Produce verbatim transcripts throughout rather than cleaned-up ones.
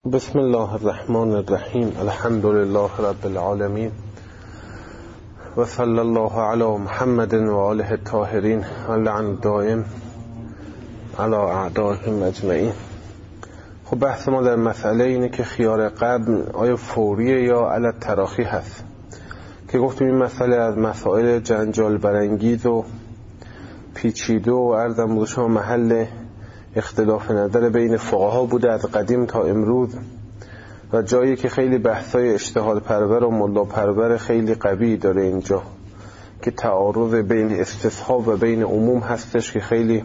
بسم الله الرحمن الرحیم. الحمد لله رب العالمین و صلی الله علی محمد و آله الطاهرین و لعن دائم علی اعدائهم اجمعین. خب بحث ما در مسئله اینه که خیار قبل آیا فوریه یا علی التراخی هست، که گفتیم این مسئله از مسائل جنجال برانگیز و پیچیده و عرضم بود شما محل اختلاف نظر بین فقها بوده از قدیم تا امروز و جایی که خیلی بحثای اجتهاد پرور و ملا پرور خیلی قوی داره اینجا، که تعارض بین استصحاب و بین عموم هستش که خیلی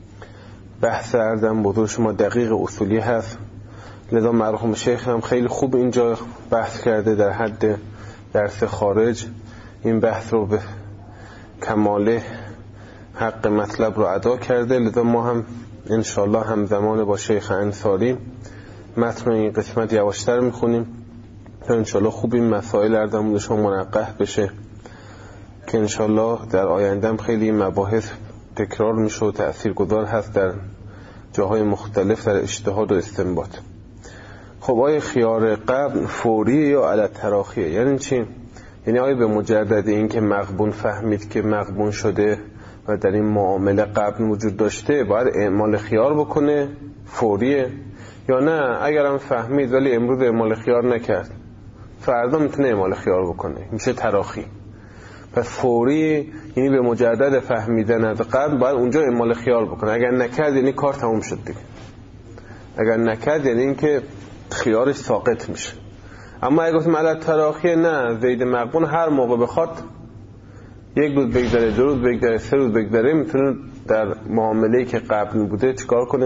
بحث عرضم بزرگ شما دقیق اصولی هست. لذا مرحوم شیخ هم خیلی خوب اینجا بحث کرده، در حد درس خارج این بحث رو به کماله حق مطلب رو ادا کرده. لذا ما هم انشاءالله همزمان با شیخ انصاری متن این قسمت یواشتر میخونیم تا انشاءالله خوب این مسائل عرضم شما منقح بشه، که انشاءالله در آینده هم خیلی این مباحث تکرار میشه و تأثیرگذار هست در جاهای مختلف در اجتهاد و استنباط. خب آیا خیار قبل فوری یا علی التراخیه؟ یعنی چی؟ یعنی آیا به مجرد این که مغبون فهمید که مغبون شده و در این معامله قبل وجود داشته باید اعمال خیار بکنه فوریه، یا نه اگرم فهمید ولی امروز اعمال خیار نکرد فردا میتونه اعمال خیار بکنه، میشه تراخی؟ پس فوری یعنی به مجرد فهمیدن از قبل باید اونجا اعمال خیار بکنه، اگر نکرد یعنی کار تموم شد دیگه، اگر نکرد یعنی این که خیارش ساقط میشه. اما اگه گفتیم علی التراخی نه، زید مغبون هر موقع بخواد یک روز بگذره، دو روز بگذره، سه روز بگذره، میتونه در معامله‌ای که قبل بوده چیکار کنه؟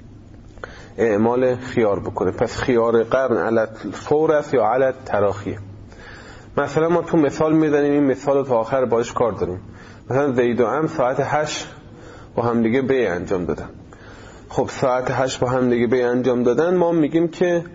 اعمال خیار بکنه. پس خیار قبل علی الفور است یا علی التراخی؟ مثلا ما تو مثال میزنیم، این مثال رو تا آخر باش کار داریم. مثلا زید و عمرو ساعت هشت با هم دیگه بیع انجام دادن. خب ساعت هشت با هم دیگه بیع انجام دادن، ما میگیم که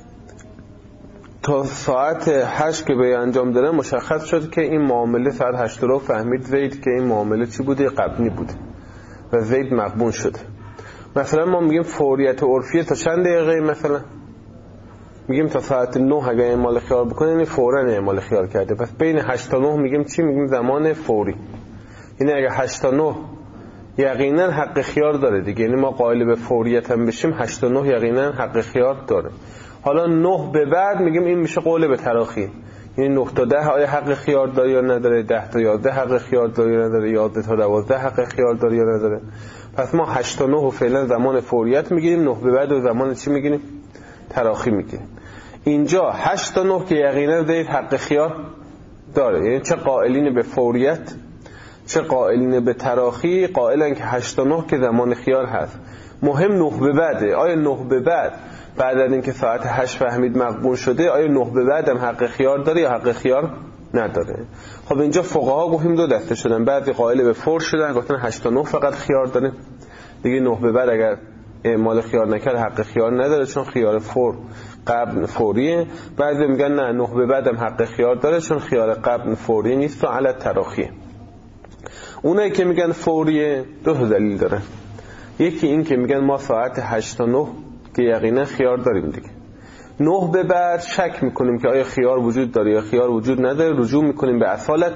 تا ساعت هشت که بیع انجام دادن مشخص شد که این معامله ساعت هشت رو فهمید زید که این معامله چی بوده؟ قبلی بوده و زید مغبون شده. مثلا ما میگیم فوریت عرفیه تا چند دقیقه؟ مثلا میگیم تا ساعت نه اگه اعمال خیار بکنه یعنی فوراً اعمال خیار کرده. پس بین هشت تا نه میگیم چی؟ میگیم زمان فوری. یعنی اگه هشت تا نه یقینا حق خیار داره دیگه، یعنی ما قائل به فوریت هم بشیم هشت تا نه یقینا حق خیار داره. حالا نه به بعد میگیم این میشه قول به تراخی، یعنی نه تا ده آیا حق خیار داره یا نداره، ده تا یازده حق خیار داره یا نداره، یازده تا دوازده حق خیار داره یا نداره. پس ما هشت تا نه و فعلا زمان فوریت میگیریم، نه به بعد و زمان چی میگیریم؟ تراخی میگیریم. اینجا هشت تا نه که یقینا زید حق خیار داره، یعنی چه قائلین به فوریت چه قائلین به تراخی قائلن که هشت تا نه که زمان خیار هست. مهم نه به بعده. آیا نه به بعد بعد از اینکه ساعت هشت فهمید مغبون شده آیا نه به بعد هم حق خیار داره یا حق خیار نداره؟ خب اینجا فقها گفتیم دو دسته شدن، بعضی قائل به فور شدن گفتن هشت تا نه فقط خیار داره دیگه، نه به بعد اگر اعمال خیار نکرد حق خیار نداره چون خیار فور قبل فوریه. بعضی میگن نه، نه به بعد هم حق خیار داره چون خیار قبل فوری نیست و علی التراخی. اونایی که میگن فوریه دو تا دلیل داره. یکی این که میگن ما ساعت هشت تا نه که یقینا خیار داریم دیگه، نه به بعد شک میکنیم که آیا خیار وجود داره یا خیار وجود نداره، رجوع میکنیم به اصالت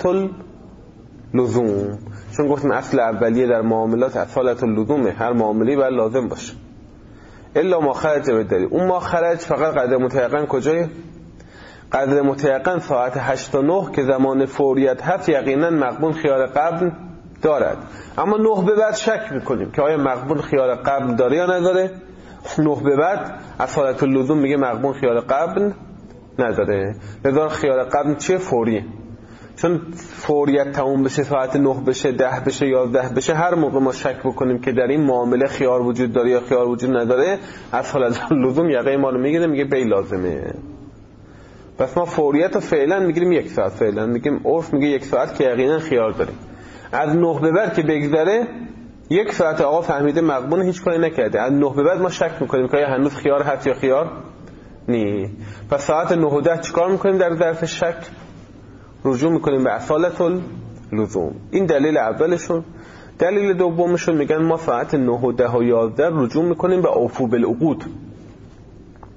اللزوم، چون گفتیم اصل اولیه در معاملات اصالت اللزومه، هر معاملی باید لازم باشه الا ما خرج به دلیل. اون ما خرج فقط قدر متیقن کجایه؟ قدر متیقن ساعت هشت تا نه که زمان فوریت هست یقینا مغبون خیار قبل دارد، اما نه به بعد شک میکنیم که آیا مغبون خیار قبل داره یا نداره. نه به بعد اصالت اللزوم میگه مغبون خیار قبل نداره، لذا خیار قبل چیه؟ فوریه. چون فوریت تموم بشه، ساعت نه بشه، ده بشه، یازده بشه، هر موقع ما شک بکنیم که در این معامله خیار وجود داره یا خیار وجود نداره اصالت اللزوم یقه ما رو میگیره، میگه بی لازمه. پس ما فوریت رو فعلا میگیریم یک ساعت، فعلا میگیم عرف میگه یک ساعت که یقینا خیار داره. از نه به بعد که بگذره یک ساعت آقا فهمیده مغبون هیچ کاری نکرده، از نه به بعد ما شک میکنیم که هنوز خیار هست یا خیار نی. پس ساعت نه و ده چیکار میکنیم؟ در ظرف شک رجوع میکنیم به اصالت اللزوم. این دلیل اولشون. دلیل دومشون میگن ما ساعت نه و ده و یازده رجوع میکنیم به اوفو بالعقود،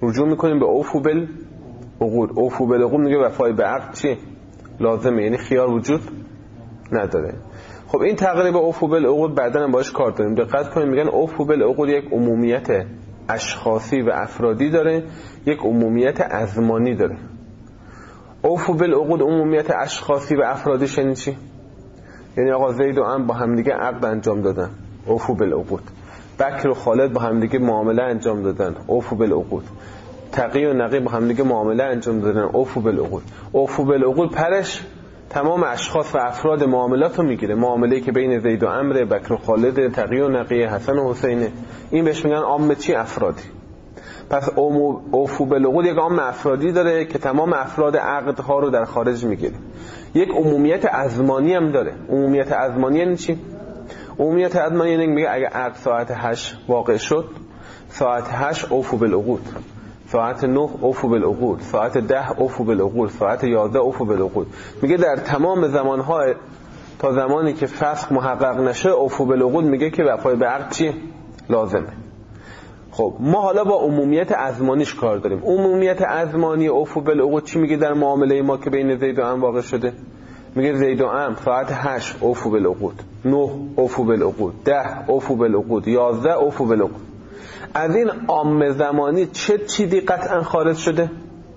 رجوع میکنیم به اوفو بالعقود. اوفو بالعقود میگه وفای به عقد چی؟ لازمه، یعنی خیار وجود نداره. خب این تقریب اوفو بالعقود بعداً هم باش کار داریم. دقت کنیم میگن اوفو بالعقود یک عمومیت اشخاصی و افرادی داره، یک عمومیت ازمانی داره. اوفو بالعقود عمومیت اشخاصی و افرادیش یعنی چی؟ یعنی آقا زید و عمرو با همدیگه عقد انجام دادن، اوفو بالعقود. بکر و خالد با همدیگه معامله انجام دادن، اوفو بالعقود. تقی و نقی با همدیگه معامله انجام دادن، اوفو بالعقود. اوفو بالعقود پرش تمام اشخاص و افراد معاملات رو میگیره. معامله‌ای که بین زید و عمرو، بکر و خالد، تقی و نقی، حسن و حسینه، این بهش میگن عام چی؟ افرادی. پس اوفو بالعقود یک عام افرادی داره که تمام افراد عقدها رو در خارج میگیره. یک عمومیت ازمانی هم داره. عمومیت ازمانی یعنی چی؟ عمومیت ازمانی یعنی میگه اگه عقد ساعت هشت واقع شد، ساعت هشت اوفو بالعقود، ساعت نه اوفو بالعقود، ساعت ده اوفو بالعقود، ساعت یازده اوفو بالعقود. میگه در تمام زمانها تا زمانی که فسخ محقق نشه اوفو بالعقود میگه که وفای به عقد چی؟ لازمه. خب ما حالا با عمومیت ازمانیش کار داریم. عمومیت ازمانی اوفو بالعقود چی میگه در معامله ما که بین زید و عمرو واقع شده؟ میگه زید و عمرو ساعت هشت اوفو بالعقود، نه اوفو بالعقود، ده اوفو بالعقود، یازده اوفو بالعقود. از این عام زمانی چه چیزی قطعا خارج شده؟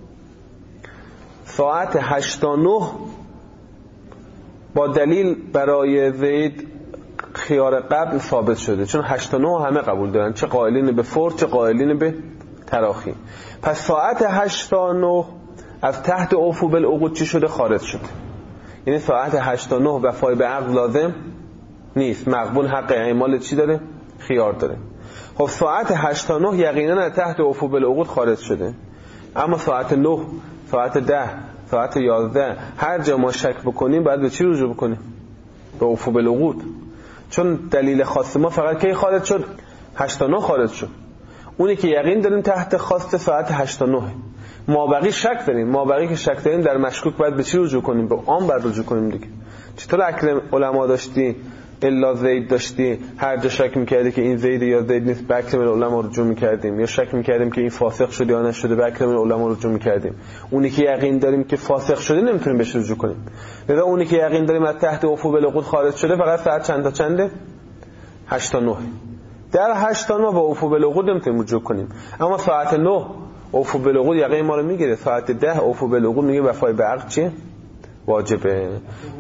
ساعت هشت تا نه با دلیل برای زید خیار قبل ثابت شده، چون هشت تا نه همه قبول دارن، چه قائلین به فور چه قائلین به تراخی. پس ساعت هشت تا نه از تحت اوفو بالعقود چی شده؟ خارج شده. یعنی ساعت هشت تا نه وفای به عقد لازم نیست، مقبول حق اعمال چی داره؟ خیار داره. خب ساعت هشت تا نه یقینا از تحت اوفو بالعقود خارج شده. اما ساعت نه، ساعت ده، ساعت یازده هر جا ما شک بکنیم باید به چی رجوع بکنیم؟ به اوفو بالعقود. چون دلیل خاص ما فقط کی خارج شد؟ هشت تا نه خارج شد. اونی که یقین داریم تحت خواست ساعت هشت تا نه. ما بقی شک داریم. ما بقی که شک داریم در مشکوک باید به چی رجوع کنیم؟ به عام باید رجوع کنیم دیگه. چطور اکرم علما داشتی الا زید داشتی، هر جا شک میکردی که این زید یا زید نیست به اکرم العلماء رجوع میکردیم، یا شک میکردیم که این فاسق شده یا نشده به اکرم العلماء رجوع میکردیم. اونی که یقین داریم که فاسق شده نمیتونیم بهش رجوع کنیم. لذا اونی که یقین داریم از تحت اوفو بالعقود خارج شده فقط ساعت چند تا چنده؟ هشت تا نه. در هشت تا نه با اوفو بالعقود نمیتونیم رجوع کنیم. اما ساعت نه اوفو بالعقود یقین ما رو میگیره. ساعت ده اوفو بالعقود میگه وفای به عقد چیه؟ واجبه.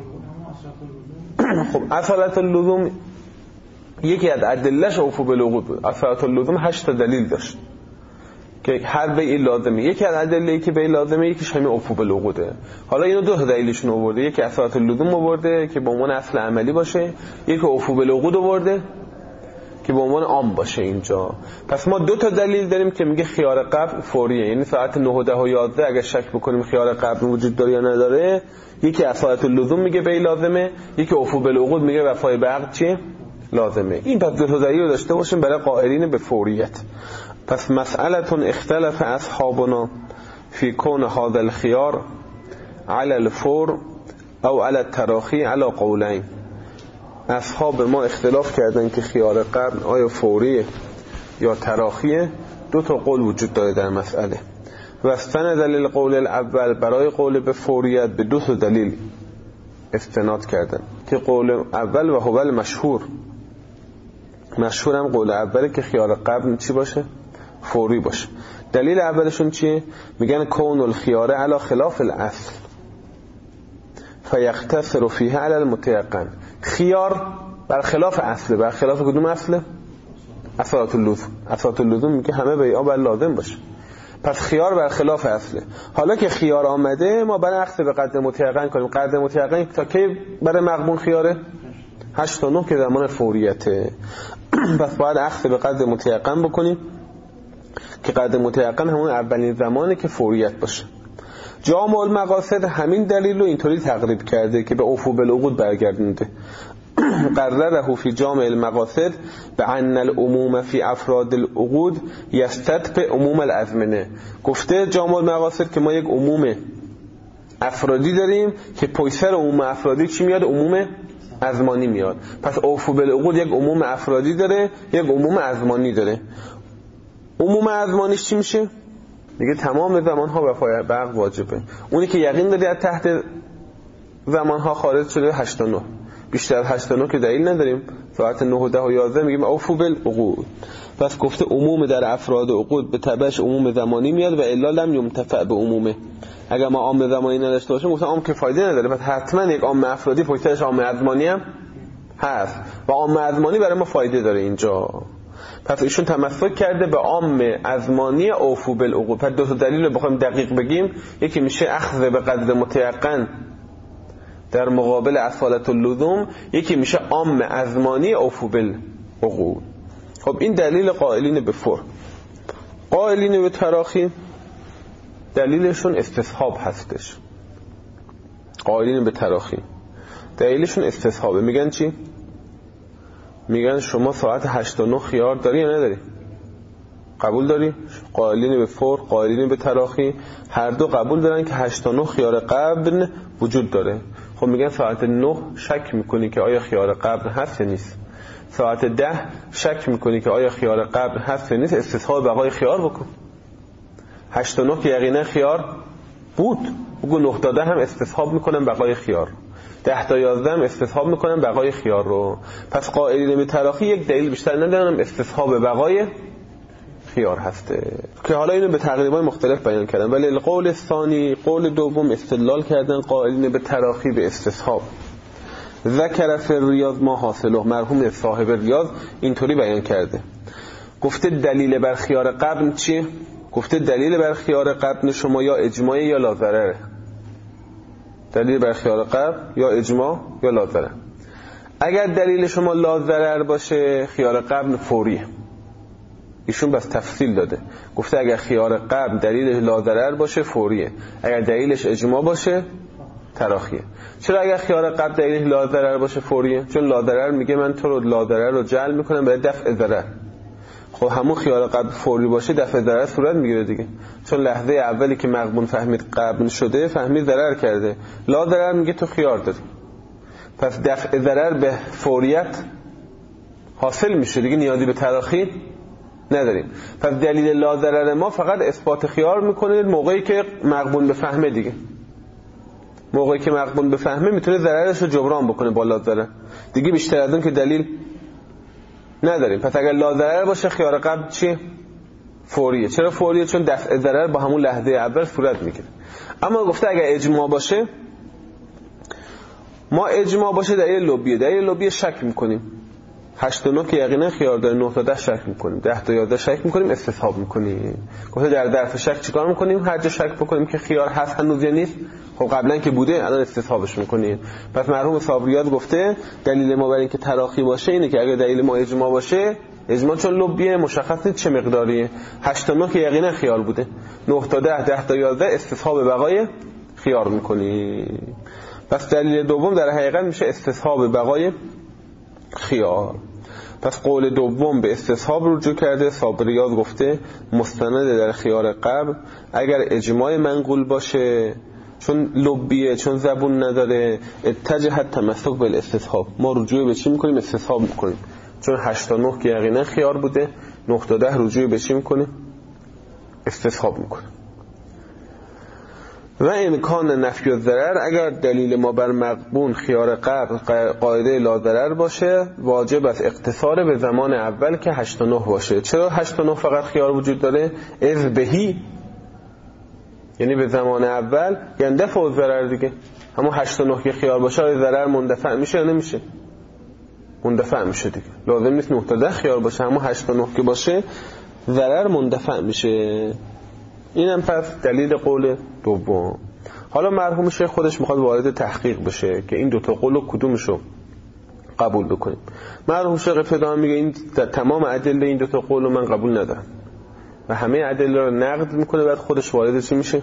خب اصالت اللزوم یکی از ادله‌اش اوفو بالعقود بود. اصالت اللزوم هشت تا دلیل داشت که هر بیع لازمه. یکی از ادله‌ای که بیع لازمه یکیش همین اوفو بالعقوده. حالا اینو دو تا دلیلشون آورده. یکی اصالت اللزوم آورده که به عنوان اصل عملی باشه، یکی اوفو بالعقود آورده که به عنوان عام باشه اینجا. پس ما دو تا دلیل داریم که میگه خیار قبل فوریه، یعنی ساعت نه و ده و یازده اگه شک بکنیم خیار قبل وجود داره یا نداره، یکی اصالت اللزوم میگه بیع لازمه، یکی اوفو بالعقود میگه وفای به عقد چیه؟ لازمه. این پس دو تا دلیل رو داشته باشیم برای قائلین به فوریت. پس مسئلتون اختلف اصحابنا فی کون هذا الخيار على الفور او على التراخی على قولین. اصحاب ما اختلاف کردن که خیار قبل آیا فوریه یا تراخیه. دو تا قول وجود داره در مسئله و استند دلیل قول الاول برای قول به فوریت به دو تا دلیل استناد کردن که قول اول و هو مشهور مشهور هم قول اوله که خیار قبل چی باشه؟ فوری باشه. دلیل اولشون چیه؟ میگن کون الخیاره علی خلاف الاصل فیختصر فیه علی المتیقن. خیار بر خلاف اصله. بر خلاف کدوم اصله؟ اصالت اللزوم. اصالت اللزوم میگه همه بیعا باید لازم باشه. پس خیار بر خلاف اصله. حالا که خیار آمده ما برای اخذ به قدر متیقن کنیم. قدر متیقن تا کی برای مقبول خیاره؟ هشت تا نه که زمان فوریته. پس باید اخذ به قدر متیقن بکنیم که قدر متیقن همون اولین زمانه که فوریت باشه. جامع المقاصد همین دلیل رو اینطوری تقریب کرده که به اوفو بالعقود برگردونده. قرره فی جامع المقاصد بأن العموم فی افراد العقود یستتبع عموم الازمنه. گفته جامع المقاصد که ما یک عموم افرادی داریم که پشت عموم افرادی چی میاد؟ عموم ازمانی میاد. پس اوفو بالعقود یک عموم افرادی داره، یک عموم ازمانی داره. عموم ازمانیش چی میشه؟ میگه تمام زمانها وفای برق واجبه. اونی که یقین داری از تحت زمانها خارج شده هشت تا نه، بیشتر از هشت تا نه که دلیل نداریم. ساعت نه و ده و یازده میگیم اوفو بالعقود. پس گفته عموم در افراد عقود به تبعش عموم زمانی میاد و الا لم یمتفع به عمومه. اگر ما عام زمانی نداشته باشیم مثلا عام که فایده نداره، پس حتما یک عام افرادی پشتش عام زمانی هم هست و عام زمانی برای ما فایده داره اینجا. پس ایشون تمسک کرده به عام زمانی اوفو بالعقود. پس دو تا دلیل رو بخوایم دقیق بگیم، یکی میشه اخذ به قدر متیقن در مقابل اصالت اللزوم، یکی میشه عام زمانی اوفو بالعقود. خب این دلیل قائلین به فور. قائلین به تراخی دلیلشون استصحاب هستش. قائلین به تراخی دلیلشون استصحابه. میگن چی؟ میگن شما ساعت هشت تا نه خیار داری یا نداری؟ قبول داری؟ قائلین به فور، قائلین به تراخی هر دو قبول دارن که هشت تا نه خیار قبل وجود داره. خب میگن ساعت نه شک میکنی که آیا خیار قبل هست یا نیست. ساعت ده شک میکنی که آیا خیار قبل هست یا نیست، استصحاب بقای خیار بکن. هشت تا نه که یقینا خیار بود، بگو نه تا ده هم استصحاب میکنم بقای خیار، ده تا یازده هم استصحاب میکنم بقای خیار رو. پس قائلین به تراخی یک دلیل بیشتر ندارن، استصحاب بقای خیار هسته که حالا اینو به تقریبای مختلف بیان کردن. ولی القول ثانی، قول دوم استدلال کردن قائلین به تراخی به استصحاب. ذکر فی ریاض ما حاصله، مرحوم صاحب ریاض اینطوری بیان کرده، گفته دلیل بر خیار قبل چیه؟ گفته دلیل بر خیار قبل شما یا اجماع یا لازرره. دلیل بر خیار قبل یا اجماع یا لازرره. اگر دلیل شما لازرر باشه خیار قبل فوریه. ایشون بس تفصیل داده، گفته اگر خیار قبل دلیلش لازرر باشه فوریه، اگر دلیلش اجماع باشه تراخیه. چرا اگر خیار قبل دلیلش لازرر باشه فوریه؟ چون لازرر میگه من تو رو لازرر رو جلب میکنم برای دفع ضرر. خب همون خیار قبل فوری باشه دفع ضرر صورت میگیره دیگه، چون لحظه اولی که مغبون فهمید قبل شده فهمید ضرر کرده. لازرر میگه تو خیار داری، پس دفع ضرر به فوریت حاصل میشه دیگه، نیازی به تراخی نداریم. پس دلیل لازرر ما فقط اثبات خیار میکنه موقعی که مغبون بفهمه دیگه. موقعی که مغبون بفهمه میتونه ضررش رو جبران بکنه با لازرر دیگه، بیشتر از اون که دلیل نداریم. پس اگر لازرر باشه خیار قبل چی؟ فوریه. چرا فوریه؟ چون دفع ضرر با همون لحظه اول صورت میگیره. اما گفته اگر اجماع باشه، ما اجماع باشه دلیل لوبیه، دلیل لوبیه شک میکنیم. هشت تا نه که یقینا خیار داره، نه تا ده شک میکنیم، ده تا یازده شک میکنیم، استصحاب میکنیم. گفته در درف شک چیکار میکنیم؟ هر جا شک بکنیم که خیار هست هنوز یا نیست، خب قبلا که بوده الان استصحابش میکنیم. پس مرحوم صابریات گفته دلیل ما برای اینکه تراخی باشه اینه که اگر دلیل ما اجماع باشه، اجماع چون لوبیه مشخص نیست چه مقداریه، هشت تا نه که یقینا خیار بوده، نه تا ده، ده تا یازده استصحاب بقای خیار میکنیم. پس دلیل دوم در حقیقت میشه استصحاب بقای خیار. پس قول دوم به استصحاب رجوع کرده. صابریات گفته مستند در خیار قبل اگر اجماع منقول باشه، چون لبیه، چون زبون نداره، اتجهت تمسک بالاستصحاب، ما رجوع به چی میکنیم؟ استصحاب میکنیم. چون هشت تا نه که یقینا خیار بوده، نه تا ده رجوع به چی میکنیم؟ استصحاب میکنیم. و امکان نفی الضرر، اگر دلیل ما بر مغبون خیار قبل قاعده لا ضرر باشه، واجب است اقتصار به زمان اول که هشت تا نه باشه. چرا هشت تا نه فقط خیار وجود داره؟ اذ بهی، یعنی به زمان اول، یعنی دفع الضرر دیگه. همون هشت تا نه که خیار باشه ضرر مندفع میشه یا نمیشه؟ مندفع میشه دیگه. لازم نیست نه تا ده خیار باشه، همون هشت تا نه که باشه ضرر مندفع میشه. اینم پس دلیل قول دوم. حالا مرحوم شیخ خودش میخواد وارد تحقیق بشه که این دوتا قول رو کدومشو قبول بکنیم. مرحوم شیخ ابتدا میگه این تمام ادله این دوتا قول رو من قبول ندارم و همه ادله رو نقد میکنه، بعد خودش وارد چی میشه؟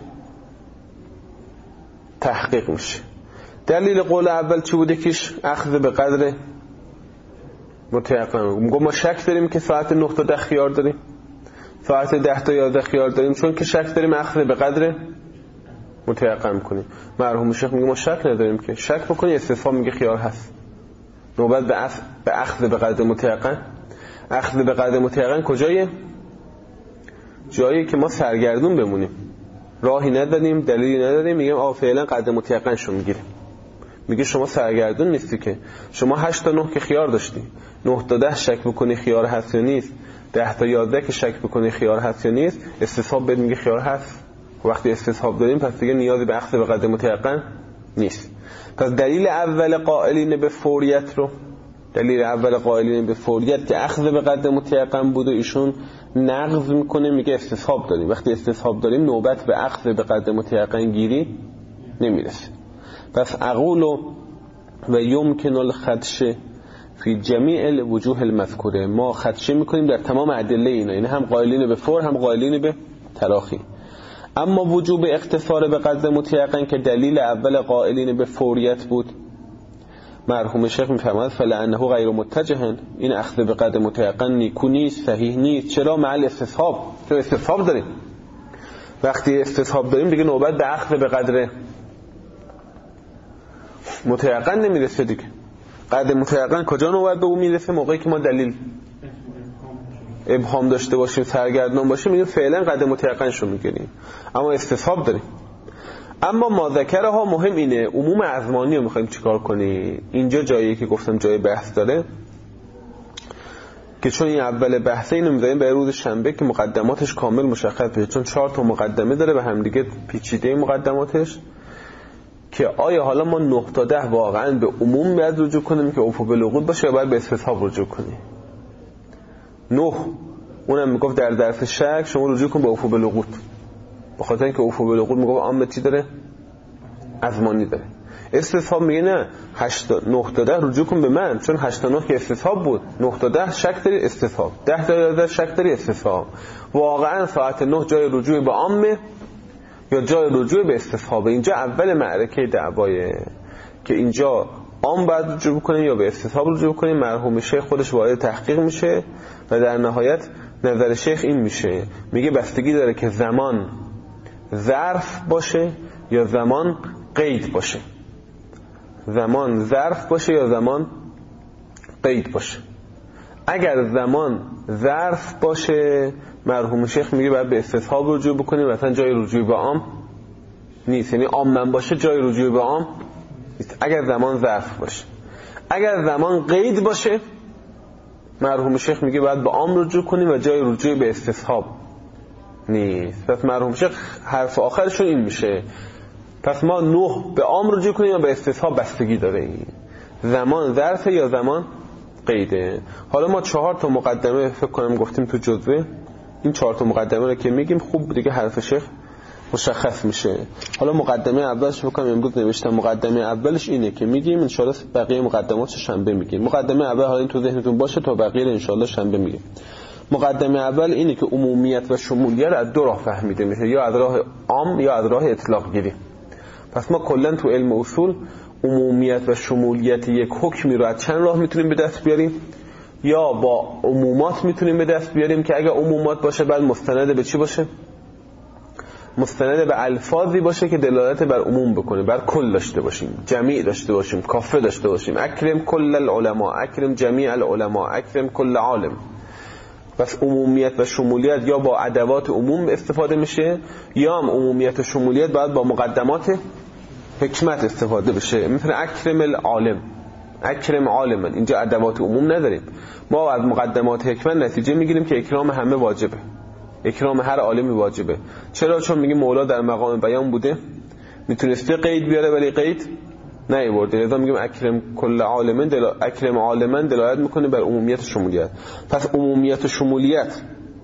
تحقیق میشه. دلیل قول اول چی بوده؟ کیش اخذ به قدر متیقن. میگه ما شک داریم که ساعت نه تا ده خیار داریم، ساعت ده تا یازده خیار داریم، چون که شک داریم اخذ به قدر متیقن کنیم. مرحوم شیخ میگه ما شک نداریم که شک بکنی استصحاب میگه خیار هست. نوبت به اخذ به اخذ به قدر متیقن. اخذ به قدر متیقن کجایه؟ جایی که ما سرگردون بمونیم، راهی نداریم، دلیلی نداریم، میگیم آ فعلا قدر متیقن شو میگیریم. میگه شما سرگردون نیستی که، شما هشت تا نه که خیار داشتی، نه تا ده شک بکنی خیار هست یا نیست، ده تا یازده که شک بکنی خیار هست یا نیست، استصحاب بهت میگه خیار هست. وقتی استصحاب داریم پس دیگه نیازی به اخذ به قدر متیقن نیست. پس دلیل اول قائلین به فوریت رو، دلیل اول قائلین به فوریت که اخذ به قدر متیقن بود و ایشون نقض میکنه، میگه استصحاب داریم. وقتی استصحاب داریم نوبت به اخذ به قدر متیقن گیری نمیرسه. پس اقول و یمکن الخدش فی جمیع الوجوه المذکوره، ما خدشه میکنیم در تمام ادله اینا، یعنی هم قائلین به فور هم قائلین به تراخی. اما وجوب اقتصار به قدر متیقن که دلیل اول قائلین به فوریت بود، مرحوم شیخ میفرماید فلعنه غیر متجهن، این اخذ به قدر متیقن نیکو نیست، صحیح نیست. چرا؟ مع استصحاب، چون استصحاب داریم. وقتی استصحاب داریم دیگه نوبت به اخذ به قدر متیقن نمیرسه دیگه. قدر متیقن کجا نوبت به اون میرسه؟ موقعی که ما دلیل ابهام داشته باشیم، سرگردان باشیم، میگیم فعلا قدر متیقن شو میگیریم، اما استصحاب داریم. اما ما ذکره ها مهم اینه، عموم ازمانی رو میخوایم چیکار کنی. اینجا جایی که گفتم جای بحث داره که چون این اول بحثه، اینو میذاریم به روز شنبه که مقدماتش کامل مشخص بشه، چون چهار تا مقدمه داره به هم دیگه پیچیده مقدماتش، که آیا حالا ما نه تا ده واقعا به عموم باید رجوع کنیم که افو بالوقود باشه یا باید به استصحاب رجوع کنیم؟ نه اونم میگفت در ظرف شک شما رجوع کن به افو بالوقود، به خاطر اینکه افو بالوقود میگفت عام چی داره؟ ازمانی داره. استصحاب میگه نه، هشت نه تا ده رجوع کن به من، چون هشت تا نه که استصحاب بود، نه تا ده شک داری استصحاب، ده تا یازده شک داری استصحاب. واقعا ساعت نه جای رجوع به عامه یا جای رجوع به استصحاب؟ اینجا اول معرکه دعوایه که اینجا عام باید رجوع کنه یا به استصحاب رجوع کنه. مرحوم شیخ خودش وارد تحقیق میشه و در نهایت نظر شیخ این میشه، میگه بستگی داره که زمان ظرف باشه یا زمان قید باشه، زمان ظرف باشه یا زمان قید باشه. اگر زمان ظرف باشه مرحوم شیخ میگه باید به استصحاب رجوع بکنیم، مثلا جای رجوع به عام نیست، یعنی عام من باشه جای رجوع به عام نیست اگر زمان ظرف باشه. اگر زمان قید باشه مرحوم شیخ میگه باید به عام رجوع کنیم و جای رجوع به استصحاب نیست. پس مرحوم شیخ حرف آخرشون این میشه، پس ما نه به عام رجوع کنیم یا به استصحاب بستگی داره، این زمان ظرف یا زمان قیده. حالا ما چهار تا مقدمه فکر کنم گفتیم تو جزوه، این چهار تا مقدمه رو که میگیم خوب دیگه حرف شیخ مشخص میشه. حالا مقدمه اولش فکر کنم امروز نوشتم، مقدمه اولش اینه که میگیم ان شاء الله بقیه مقدماتش شنبه میگیم. مقدمه اول حالا این تو ذهنتون باشه تا بقیه ان شاء الله شنبه میگیم. مقدمه اول اینه که عمومیت و شمولیت از دو راه فهمیده میشه، یا از راه عام یا از راه اطلاق گیری. پس ما کلا تو علم اصول عمومیت و شمولیت یک حکمی رو از چند راه میتونیم به دست بیاریم؟ یا با عمومات میتونیم به دست بیاریم که اگه عمومات باشه بعد مستند به چی باشه؟ مستند به الفاظی باشه که دلالت بر عموم بکنه، بر کل داشته باشیم، جمیع داشته باشیم، کافه داشته باشیم، اکرم کل العلماء، اکرم جمیع العلماء، اکرم کل عالم. پس عمومیت و شمولیت یا با ادوات عموم استفاده میشه، یا هم عمومیت و شمولیت باید با مقدمات حکمت استفاده بشه، مثل اکرم العالم، اکرم عالما. اینجا ادوات عموم نداریم، ما از مقدمات حکمت نتیجه میگیریم که اکرام همه واجبه، اکرام هر عالمی واجبه. چرا؟ چون میگه مولا در مقام بیان بوده، میتونسته قید بیاره ولی قید نیاورده، لذا میگیم اکرم کل عالم، دل... اکرم عالما دلالت میکنه بر عمومیت و شمولیت. پس عمومیت و شمولیت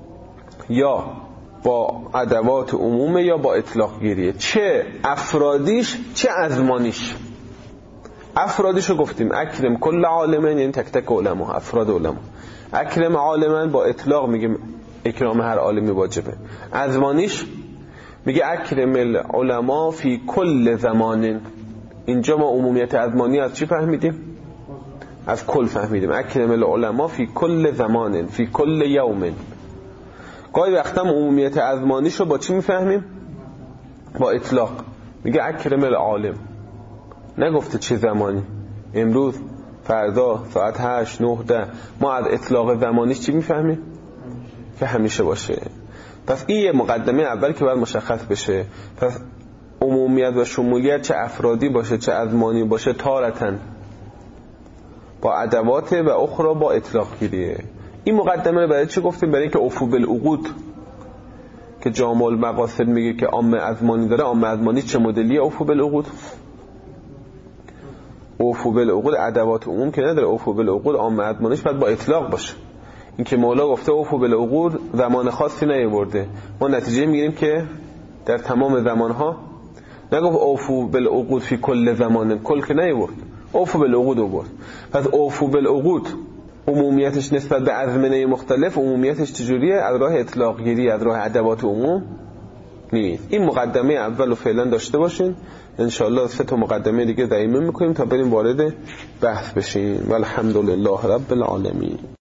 یا با ادوات عمومه یا با اطلاق گیریه، چه افرادیش چه ازمانیش. افرادیشو گفتیم اکرم کل عالمن، یعنی تک تک علما، افراد علما. اکرم عالمن با اطلاق میگیم اکرام هر عالمی واجبه. ازمانیش میگه اکرم العلماء فی کل زمان. اینجا ما عمومیت ازمانی از چی فهمیدیم؟ از کل فهمیدیم. اکرم العلماء فی کل زمان، فی کل یوم. گاهی وقتا عمومیت ازمانیشو با چی میفهمیم؟ با اطلاق. میگه اکرم العالم، نگفته چه زمانی، امروز، فردا، ساعت هشت، نه، ده. ما از اطلاق زمانیش چی میفهمیم؟ که همیشه باشه. پس این یه مقدمه اول که باید مشخص بشه. پس عمومیت و شمولیت چه افرادی باشه چه ازمانی باشه تارتن با ادوات و اخرى با اطلاق گیریه. این مقدمه برای چی گفتیم؟ برای اینکه اوفو بالعقود که جامع المقاصد میگه که عام ازمانی داره، عام ازمانی چه مدلیه؟ اوفو بالعقود. اوفو بالعقود ادوات عموم که نداره، اوفو بالعقود عام ازمانیش باید با اطلاق باشه. این که مولا گفته اوفو بالعقود زمان خاصی نیورده، ما نتیجه میگیریم که در تمام زمانها. نگفت اوفو بالعقود فی کل زمان، کل که نیورد، اوفو بالعقود آورد. پس اوفو بالعقود عمومیتش نسبت به ازمنه مختلف عمومیتش چجوریه؟ از راه اطلاق گیری، از راه ادوات عموم نیست. این مقدمه اول رو فعلا داشته باشین، انشاءالله سه تا مقدمه دیگه دائما میکنیم تا بریم وارد بحث بشیم. والحمدلله رب العالمین.